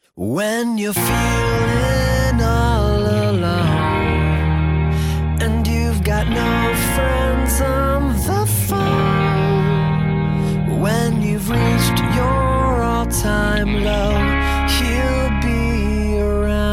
When you're feeling all alone and you've got no friends on the phone, when you've reached your all-time low, he'll be around.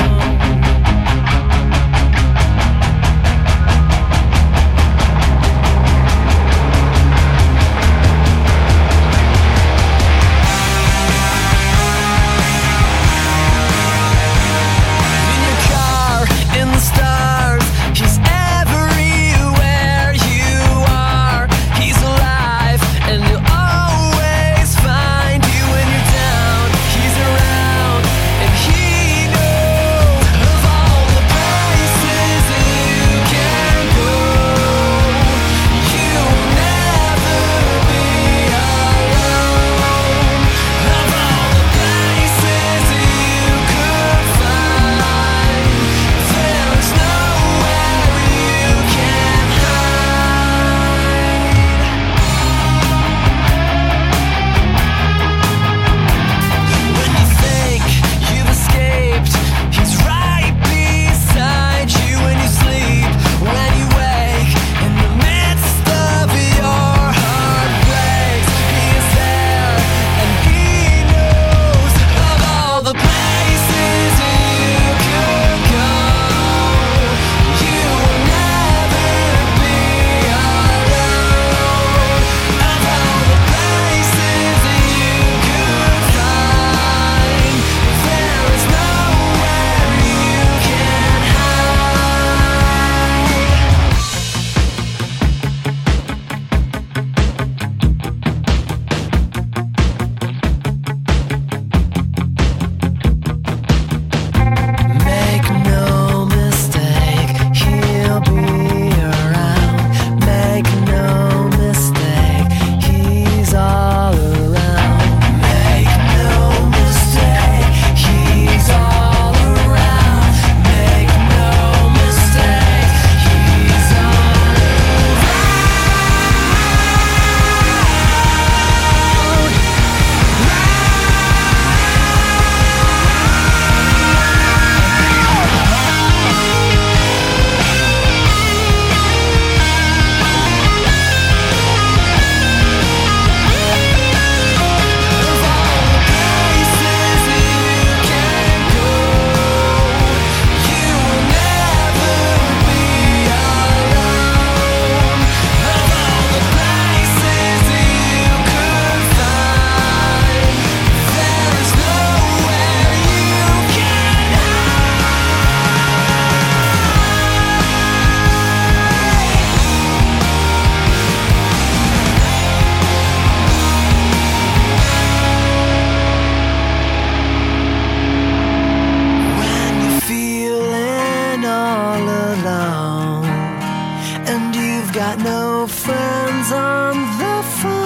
Got no friends on the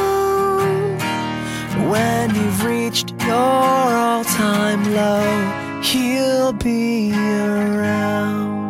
phone. When you've reached your all-time low, he'll be around.